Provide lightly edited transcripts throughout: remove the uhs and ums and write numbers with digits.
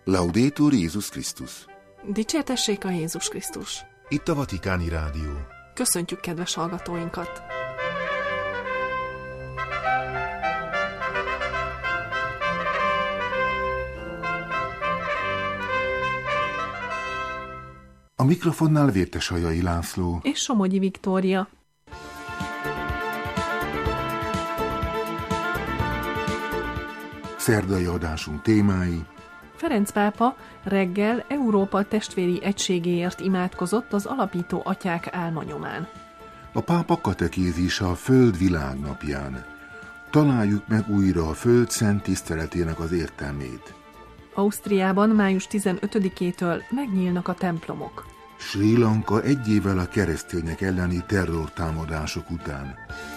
Laudetur Jézus Krisztus. Dicsértessék a Jézus Krisztus. Itt a Vatikáni Rádió. Köszöntjük kedves hallgatóinkat! A mikrofonnál Vértesajai László és Somogyi Viktória. Szerdai adásunk témái: Ferenc pápa reggel Európa testvéri egységéért imádkozott az alapító atyák álmanyomán. A pápa katekézise a Föld világnapján. Találjuk meg újra a Föld szent tiszteletének az értelmét. Ausztriában május 15-től megnyílnak a templomok. Srí Lanka egy évvel a keresztények elleni terrortámadások után.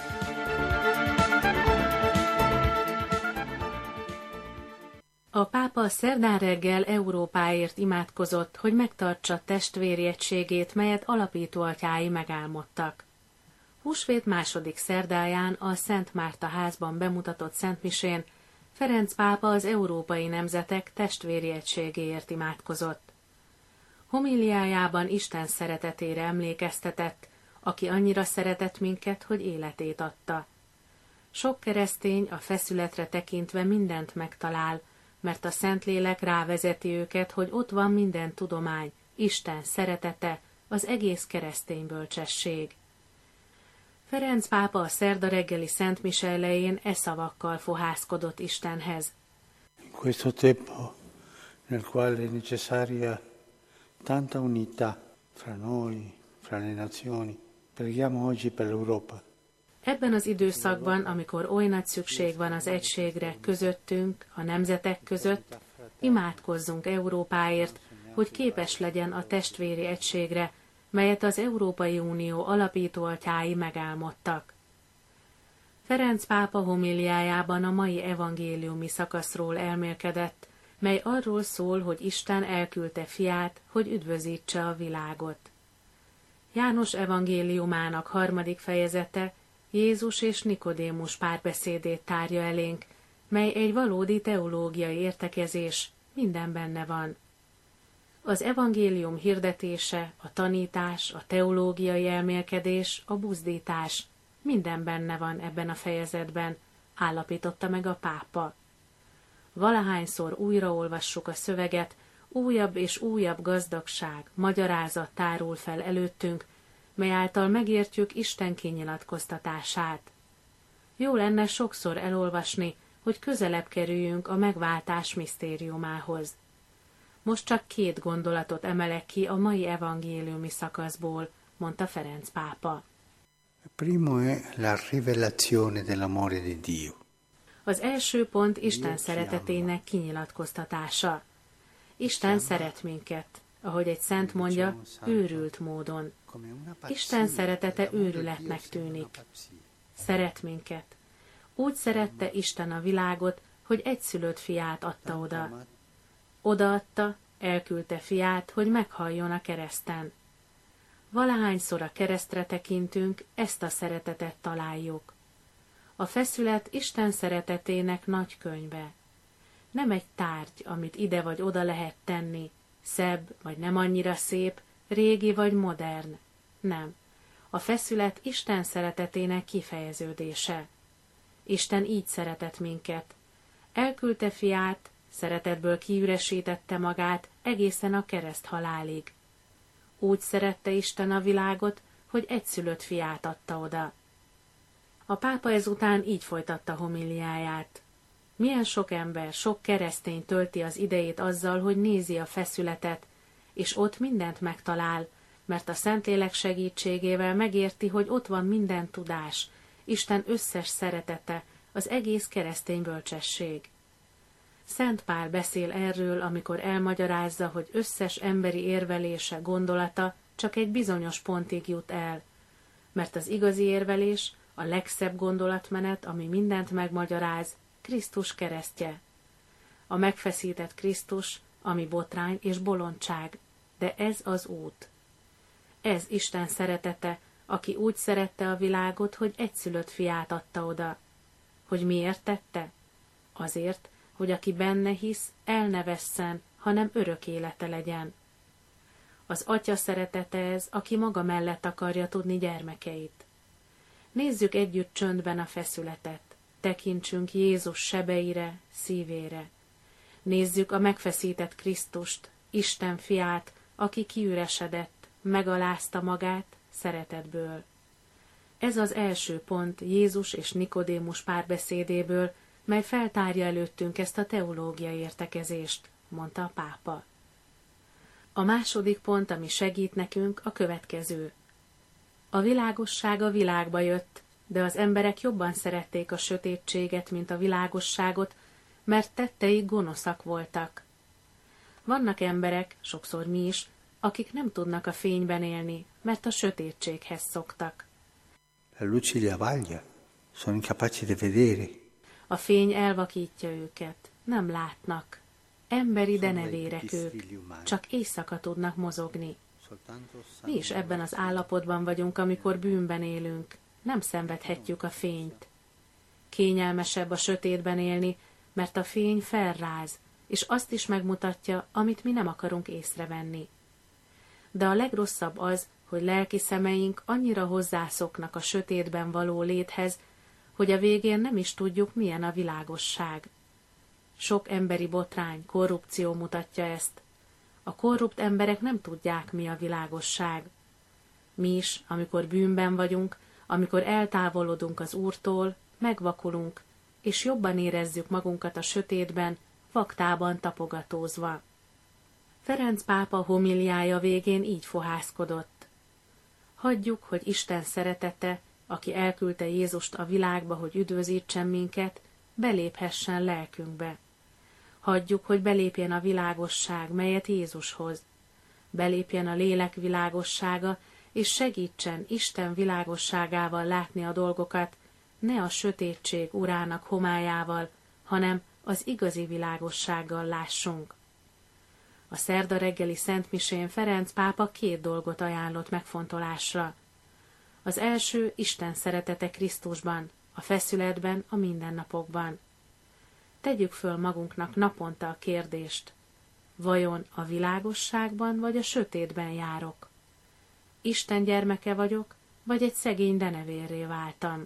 A pápa szerdán reggel Európáért imádkozott, hogy megtartsa testvéri egységét, melyet alapító atyái megálmodtak. Húsvét második szerdáján a Szent Márta házban bemutatott szentmisén Ferenc pápa az európai nemzetek testvéri egységéért imádkozott. Homiliájában Isten szeretetére emlékeztetett, aki annyira szeretett minket, hogy életét adta. Sok keresztény a feszületre tekintve mindent megtalál, mert a Szentlélek rávezeti őket, hogy ott van minden tudomány, Isten szeretete, az egész keresztény bölcsesség. Ferenc pápa a szerda reggeli szentmise elején szavakkal fohászkodott Istenhez. In questo tempo nel quale è necessaria tanta unità fra noi, fra le nazioni, preghiamo oggi per l'Europa. Ebben az időszakban, amikor oly nagy szükség van az egységre közöttünk, a nemzetek között, imádkozzunk Európáért, hogy képes legyen a testvéri egységre, melyet az Európai Unió alapító atyái megálmodtak. Ferenc pápa homiliájában a mai evangéliumi szakaszról elmélkedett, mely arról szól, hogy Isten elküldte fiát, hogy üdvözítse a világot. János evangéliumának 3. fejezete Jézus és Nikodémus párbeszédét tárja elénk, mely egy valódi teológiai értekezés, minden benne van. Az evangélium hirdetése, a tanítás, a teológiai elmélkedés, a buzdítás, minden benne van ebben a fejezetben, állapította meg a pápa. Valahányszor újraolvassuk a szöveget, újabb és újabb gazdagság, magyarázat tárul fel előttünk, mely által megértjük Isten kinyilatkoztatását. Jó lenne sokszor elolvasni, hogy közelebb kerüljünk a megváltás misztériumához. Most csak 2 gondolatot emelek ki a mai evangéliumi szakaszból, mondta Ferenc pápa. Primo è la rivelazione dell'amore di Dio. Az első pont Isten szeretetének kinyilatkoztatása. Isten szeret minket, ahogy egy szent mondja, őrült módon. Isten szeretete őrületnek tűnik. Szeret minket. Úgy szerette Isten a világot, hogy egyszülött fiát adta oda. Odaadta, elküldte fiát, hogy meghalljon a kereszten. Valahányszor a keresztre tekintünk, ezt a szeretetet találjuk. A feszület Isten szeretetének nagy könyve. Nem egy tárgy, amit ide vagy oda lehet tenni, szebb vagy nem annyira szép, régi vagy modern. Nem. A feszület Isten szeretetének kifejeződése. Isten így szeretett minket. Elküldte fiát, szeretetből kiüresítette magát egészen a kereszt halálig. Úgy szerette Isten a világot, hogy egyszülött fiát adta oda. A pápa ezután így folytatta homiliáját. Milyen sok ember, sok keresztény tölti az idejét azzal, hogy nézi a feszületet, és ott mindent megtalál, mert a Szentlélek segítségével megérti, hogy ott van minden tudás, Isten összes szeretete, az egész keresztény bölcsesség. Szent Pál beszél erről, amikor elmagyarázza, hogy összes emberi érvelése, gondolata csak egy bizonyos pontig jut el, mert az igazi érvelés, a legszebb gondolatmenet, ami mindent megmagyaráz, Krisztus keresztje. A megfeszített Krisztus, ami botrány és bolondság, de ez az út. Ez Isten szeretete, aki úgy szerette a világot, hogy egyszülött fiát adta oda. Hogy miért tette? Azért, hogy aki benne hisz, el ne vesszen, hanem örök élete legyen. Az Atya szeretete ez, aki maga mellett akarja tudni gyermekeit. Nézzük együtt csöndben a feszületet, tekintsünk Jézus sebeire, szívére. Nézzük a megfeszített Krisztust, Isten fiát, aki kiüresedett, megalázta magát szeretetből. Ez az első pont Jézus és Nikodémus párbeszédéből, mely feltárja előttünk ezt a teológiai értekezést, mondta a pápa. A második pont, ami segít nekünk, a következő. A világosság a világba jött, de az emberek jobban szerették a sötétséget, mint a világosságot, mert tetteik gonoszak voltak. Vannak emberek, sokszor mi is, akik nem tudnak a fényben élni, mert a sötétséghez szoktak. La luce li avvaglia, sono incapaci di vedere. A fény elvakítja őket, nem látnak. Emberi denevérek ők, csak éjszaka tudnak mozogni. Mi is ebben az állapotban vagyunk, amikor bűnben élünk, nem szenvedhetjük a fényt. Kényelmesebb a sötétben élni, mert a fény felráz, és azt is megmutatja, amit mi nem akarunk észrevenni. De a legrosszabb az, hogy lelki szemeink annyira hozzászoknak a sötétben való léthez, hogy a végén nem is tudjuk, milyen a világosság. Sok emberi botrány, korrupció mutatja ezt. A korrupt emberek nem tudják, mi a világosság. Mi is, amikor bűnben vagyunk, amikor eltávolodunk az Úrtól, megvakulunk, és jobban érezzük magunkat a sötétben, vaktában tapogatózva. Ferenc pápa homiliája végén így fohászkodott. Hagyjuk, hogy Isten szeretete, aki elküldte Jézust a világba, hogy üdvözítsen minket, beléphessen lelkünkbe. Hagyjuk, hogy belépjen a világosság, melyet Jézus hoz. Belépjen a lélek világossága, és segítsen Isten világosságával látni a dolgokat, ne a sötétség urának homályával, hanem az igazi világossággal lássunk. A szerda reggeli szentmisén Ferenc pápa 2 dolgot ajánlott megfontolásra. Az első Isten szeretete Krisztusban, a feszületben, a mindennapokban. Tegyük föl magunknak naponta a kérdést, vajon a világosságban vagy a sötétben járok? Isten gyermeke vagyok, vagy egy szegény denevérré váltam?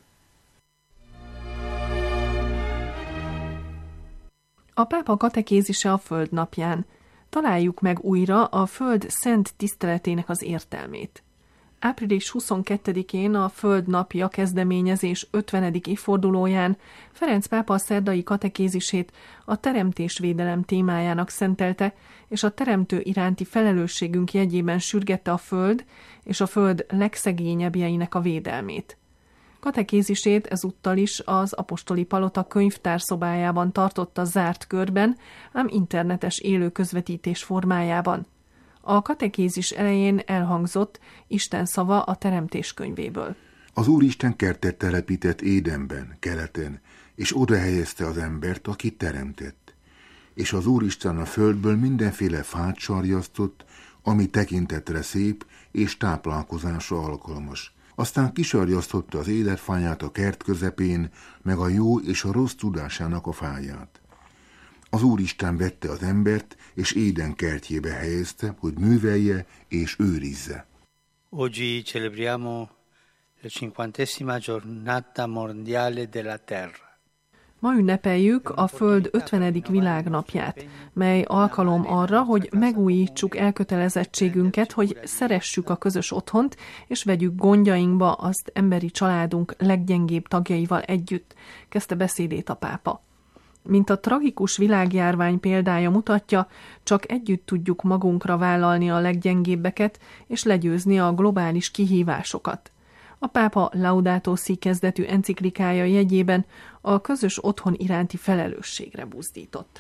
A pápa katekézise a Föld napján. Találjuk meg újra a Föld szent tiszteletének az értelmét. Április 22-én a Föld napja kezdeményezés 50. évfordulóján Ferenc pápa a szerdai katekézisét a teremtésvédelem témájának szentelte, és a teremtő iránti felelősségünk jegyében sürgette a Föld és a Föld legszegényebbjeinek a védelmét. Katekézisét ezúttal is az apostoli palota könyvtárszobájában tartotta zárt körben, ám internetes élő közvetítés formájában. A katekézis elején elhangzott Isten szava a teremtés könyvéből. Az Úristen kertet telepített Édenben, keleten, és oda helyezte az embert, akit teremtett. És az Úristen a földből mindenféle fát sarjasztott, ami tekintetre szép és táplálkozásra alkalmas. Aztán kisarjasztotta az életfáját a kert közepén, meg a jó és a rossz tudásának a fáját. Az Úristen vette az embert, és Éden kertjébe helyezte, hogy művelje és őrizze. Oggi celebriamo la 50ª giornata mondiale della Terra. Ma ünnepeljük a Föld 50. világnapját, mely alkalom arra, hogy megújítsuk elkötelezettségünket, hogy szeressük a közös otthont, és vegyük gondjainkba azt emberi családunk leggyengébb tagjaival együtt, kezdte beszédét a pápa. Mint a tragikus világjárvány példája mutatja, csak együtt tudjuk magunkra vállalni a leggyengébbeket, és legyőzni a globális kihívásokat. A pápa Laudato Si kezdetű enciklikája jegyében a közös otthon iránti felelősségre buzdított.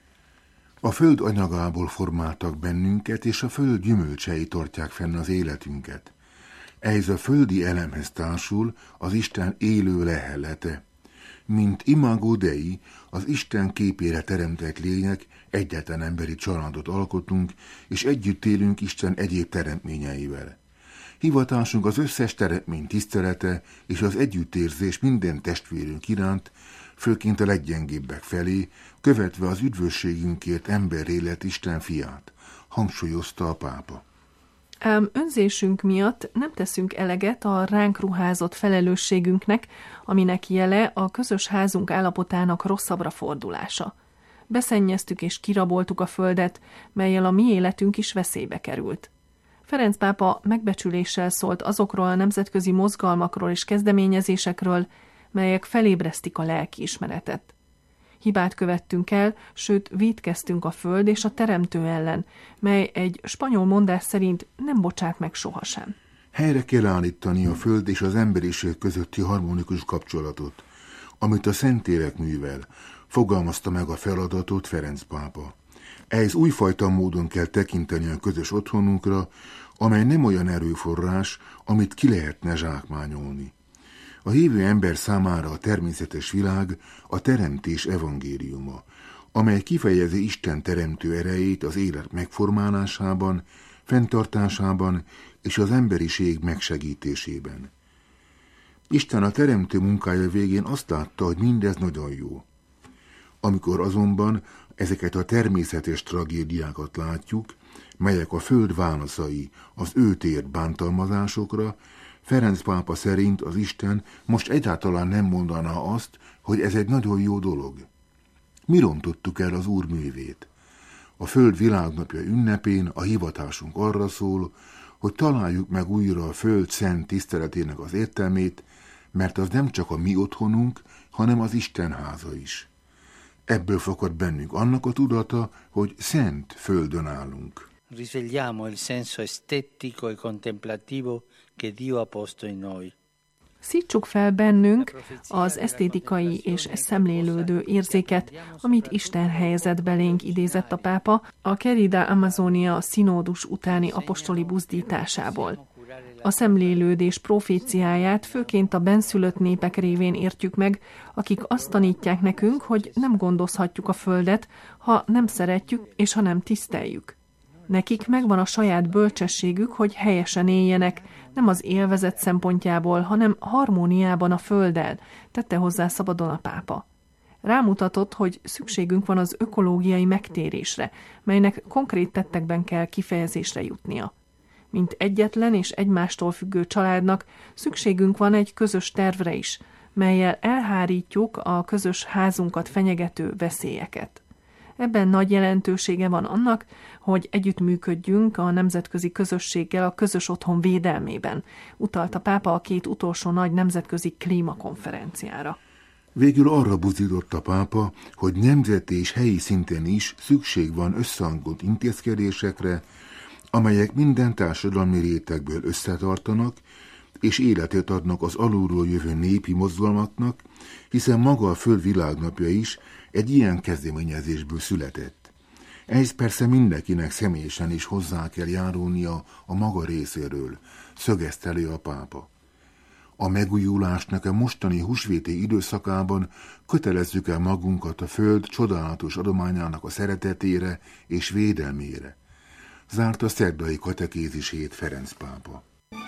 A föld anyagából formáltak bennünket, és a föld gyümölcsei tartják fenn az életünket. Ehhez a földi elemhez társul az Isten élő lehellete. Mint imago Dei, az Isten képére teremtett lények, egyetlen emberi családot alkotunk, és együtt élünk Isten egyéb teremtményeivel. Hivatásunk az összes teremtmény tisztelete és az együttérzés minden testvérünk iránt, főként a leggyengébbek felé, követve az üdvösségünkért emberré lett Isten fiát, hangsúlyozta a pápa. Ám önzésünk miatt nem teszünk eleget a ránk ruházott felelősségünknek, aminek jele a közös házunk állapotának rosszabbra fordulása. Beszennyeztük és kiraboltuk a földet, mellyel a mi életünk is veszélybe került. Ferenc pápa megbecsüléssel szólt azokról a nemzetközi mozgalmakról és kezdeményezésekről, melyek felébresztik a lelkiismeretet. Hibát követtünk el, sőt vétkeztünk a föld és a teremtő ellen, mely egy spanyol mondás szerint nem bocsát meg sohasem. Helyre kell állítani a föld és az emberiség közötti harmonikus kapcsolatot, amit a Szentlélek művel, fogalmazta meg a feladatot Ferenc pápa. Ehhez újfajta módon kell tekinteni a közös otthonunkra, amely nem olyan erőforrás, amit ki lehetne zsákmányolni. A hívő ember számára a természetes világ a teremtés evangéliuma, amely kifejezi Isten teremtő erejét az élet megformálásában, fenntartásában és az emberiség megsegítésében. Isten a teremtő munkája végén azt látta, hogy mindez nagyon jó. Amikor azonban ezeket a természetes tragédiákat látjuk, melyek a föld válaszai az őt ért bántalmazásokra, Ferenc pápa szerint az Isten most egyáltalán nem mondaná azt, hogy ez egy nagyon jó dolog. Mi rontottuk el az Úr művét? A Föld világnapja ünnepén a hivatásunk arra szól, hogy találjuk meg újra a Föld szent tiszteletének az értelmét, mert az nem csak a mi otthonunk, hanem az Isten háza is. Ebből fakad bennünk annak a tudata, hogy szent földön állunk. Risvegliamo il senso estetico e contemplativo che Dio ha posto in noi. Szítsuk fel bennünk az esztétikai és szemlélődő érzéket, amit Isten helyezett belénk, idézett a pápa a Querida Amazonia színódus utáni apostoli buzdításából. A szemlélődés proféciáját főként a bennszülött népek révén értjük meg, akik azt tanítják nekünk, hogy nem gondozhatjuk a földet, ha nem szeretjük és ha nem tiszteljük. Nekik megvan a saját bölcsességük, hogy helyesen éljenek, nem az élvezet szempontjából, hanem harmóniában a földdel, tette hozzá szabadon a pápa. Rámutatott, hogy szükségünk van az ökológiai megtérésre, melynek konkrét tettekben kell kifejezésre jutnia. Mint egyetlen és egymástól függő családnak szükségünk van egy közös tervre is, mellyel elhárítjuk a közös házunkat fenyegető veszélyeket. Ebben nagy jelentősége van annak, hogy együttműködjünk a nemzetközi közösséggel a közös otthon védelmében, utalt a pápa a 2 utolsó nagy nemzetközi klímakonferenciára. Végül arra buzdított a pápa, hogy nemzeti és helyi szinten is szükség van összehangolt intézkedésekre, amelyek minden társadalmi rétegből összetartanak, és életet adnak az alulról jövő népi mozgalmaknak, hiszen maga a Föld világnapja is egy ilyen kezdeményezésből született. Ehhez persze mindenkinek személyesen is hozzá kell járulnia a maga részéről, szögezte elő a pápa. A megújulásnak a mostani húsvéti időszakában kötelezzük el magunkat a Föld csodálatos adományának a szeretetére és védelmére. Zárt a szerdai katekézisét Ferenc pápa.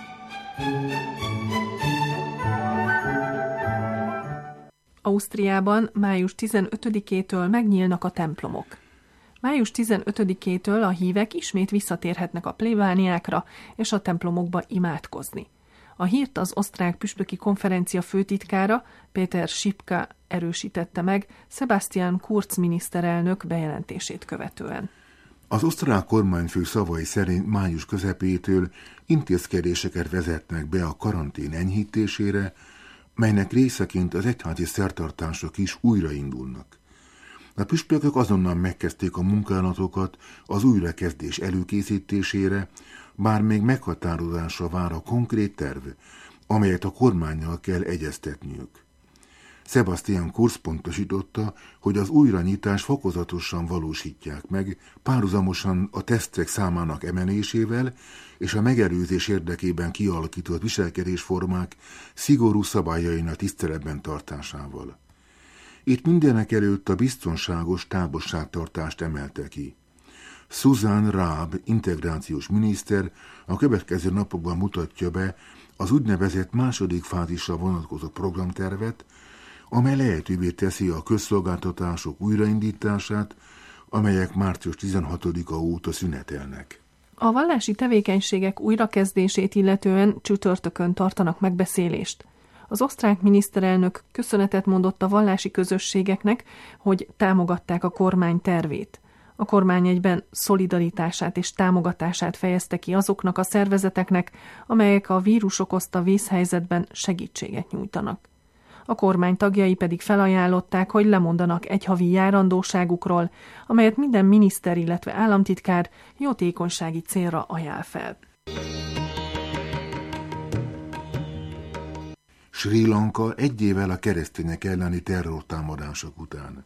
Ausztriában május 15-től megnyílnak a templomok. Május 15-től a hívek ismét visszatérhetnek a plébániákra és a templomokba imádkozni. A hírt az osztrák püspöki konferencia főtitkára, Péter Schipka erősítette meg Sebastian Kurz miniszterelnök bejelentését követően. Az osztrák kormányfő szavai szerint május közepétől intézkedéseket vezetnek be a karantén enyhítésére, melynek részeként az egyházi szertartások is újraindulnak. A püspökök azonnal megkezdték a munkálatokat az újrakezdés előkészítésére, bár még meghatározásra vár a konkrét terv, amelyet a kormánnyal kell egyeztetniük. Sebastian Kurz pontosította, hogy az újranyitás fokozatosan valósítják meg, párhuzamosan a tesztek számának emelésével és a megelőzés érdekében kialakított viselkedésformák szigorú szabályainak tiszteletben tartásával. Itt mindenek előtt a biztonságos távolságtartást emelte ki. Susan Raab integrációs miniszter a következő napokban mutatja be az úgynevezett második fázisra vonatkozó programtervet, amely lehetővé teszi a közszolgáltatások újraindítását, amelyek március 16-a óta szünetelnek. A vallási tevékenységek újrakezdését illetően csütörtökön tartanak megbeszélést. Az osztrák miniszterelnök köszönetet mondott a vallási közösségeknek, hogy támogatták a kormány tervét. A kormány egyben szolidaritását és támogatását fejezte ki azoknak a szervezeteknek, amelyek a vírus okozta vészhelyzetben segítséget nyújtanak. A kormány tagjai pedig felajánlották, hogy lemondanak egy havi járandóságukról, amelyet minden miniszter, illetve államtitkár jótékonysági célra ajánl fel. Srí Lanka egy évvel a keresztények elleni terrortámadások után.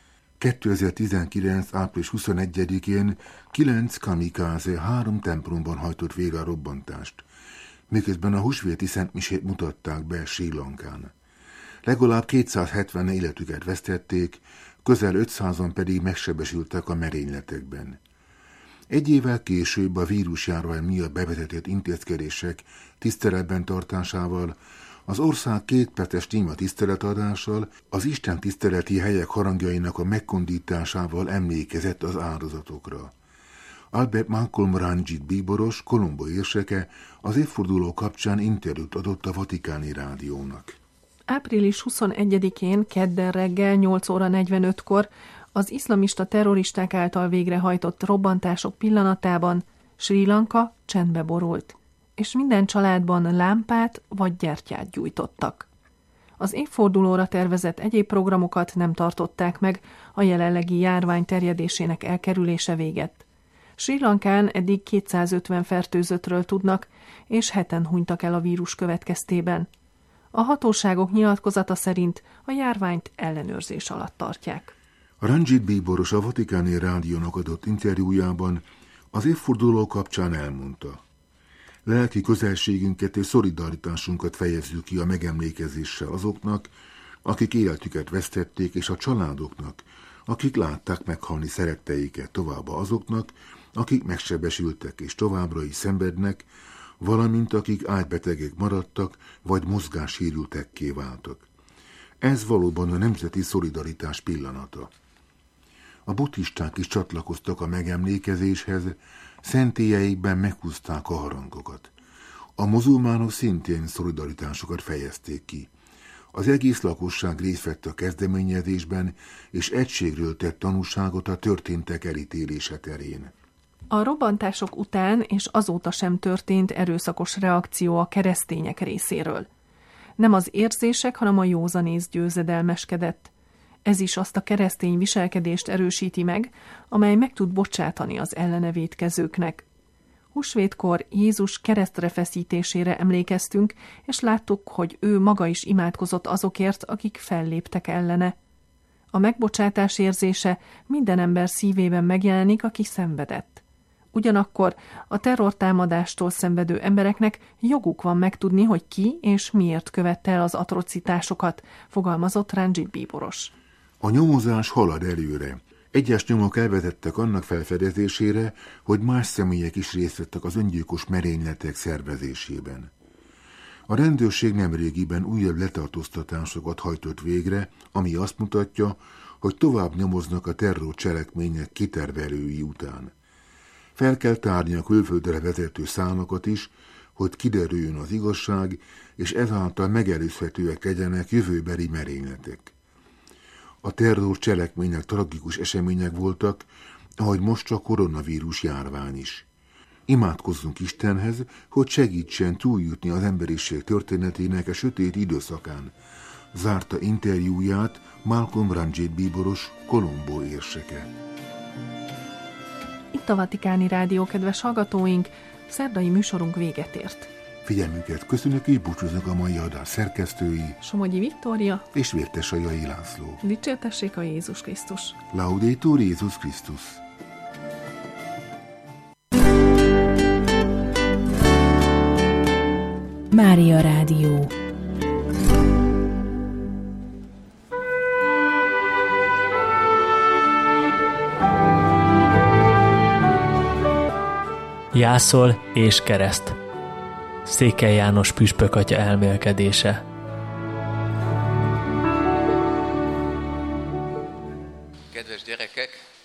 2019. április 21-én 9 kamikáze 3 templomban hajtott végre a robbantást, miközben a húsvéti szentmisét mutatták be Srí Lankán. Legalább 270 életüket vesztették, közel 500-an pedig megsebesültek a merényletekben. Egy évvel később a vírusjárvány miatt bevezetett intézkedések tiszteletben tartásával, az ország 2 perces néma tiszteletadással, az Isten tiszteleti helyek harangjainak a megkondításával emlékezett az áldozatokra. Albert Malcolm Ranjit bíboros, Colombo érseke az évforduló kapcsán interjút adott a Vatikáni Rádiónak. Április 21-én kedden reggel 8 óra 45-kor az iszlamista terroristák által végrehajtott robbantások pillanatában Srí Lanka csendbe borult, és minden családban lámpát vagy gyertyát gyújtottak. Az évfordulóra tervezett egyéb programokat nem tartották meg a jelenlegi járvány terjedésének elkerülése véget. Srí Lankán eddig 250 fertőzöttről tudnak, és 7-en hunytak el a vírus következtében. A hatóságok nyilatkozata szerint a járványt ellenőrzés alatt tartják. Ranjit bíboros a Vatikáni Rádiónak adott interjújában az évforduló kapcsán elmondta: lelki közelségünket és szolidaritásunkat fejezzük ki a megemlékezéssel azoknak, akik életüket vesztették, és a családoknak, akik látták meghalni szeretteiket, továbbá azoknak, akik megsebesültek és továbbra is szenvednek, valamint akik ágybetegek maradtak, vagy mozgássérültekké váltak. Ez valóban a nemzeti szolidaritás pillanata. A buddhisták is csatlakoztak a megemlékezéshez, szentélyeikben meghúzták a harangokat. A muzulmánok szintén szolidaritásukat fejezték ki. Az egész lakosság részt vett a kezdeményezésben, és egységről tett tanúságot a történtek elítélése terén. A robbantások után és azóta sem történt erőszakos reakció a keresztények részéről. Nem az érzések, hanem a józanész győzedelmeskedett. Ez is azt a keresztény viselkedést erősíti meg, amely meg tud bocsátani az ellene vétkezőknek. Húsvétkor Jézus keresztre feszítésére emlékeztünk, és láttuk, hogy ő maga is imádkozott azokért, akik felléptek ellene. A megbocsátás érzése minden ember szívében megjelenik, aki szenvedett. Ugyanakkor a terrortámadástól szenvedő embereknek joguk van megtudni, hogy ki és miért követte el az atrocitásokat, fogalmazott Ranjit bíboros. A nyomozás halad előre. Egyes nyomok elvezettek annak felfedezésére, hogy más személyek is részt vettek az öngyilkos merényletek szervezésében. A rendőrség nemrégiben újabb letartóztatásokat hajtott végre, ami azt mutatja, hogy tovább nyomoznak a terrorcselekmények kitervelői után. Fel kell tárni a külföldre vezető szálakat is, hogy kiderüljön az igazság, és ezáltal megelőzhetőek legyenek jövőbeli merényletek. A terrorcselekmények tragikus események voltak, ahogy most a koronavírus járvány is. Imádkozzunk Istenhez, hogy segítsen túljutni az emberiség történetének a sötét időszakán. Zárta interjúját Malcolm Ranjit bíboros, Colombo érseke. Itt a Vatikáni Rádió, kedves hallgatóink, szerdai műsorunk véget ért. Figyelmüket köszönjük, és búcsúznak a mai adás szerkesztői Somogyi Viktória és Vértesajai László. Dicsértessék a Jézus Krisztus! Laudetur Jézus Krisztus! Mária Rádió. Jászol és kereszt. Székely János püspökatya elmélkedése. Kedves gyerekek,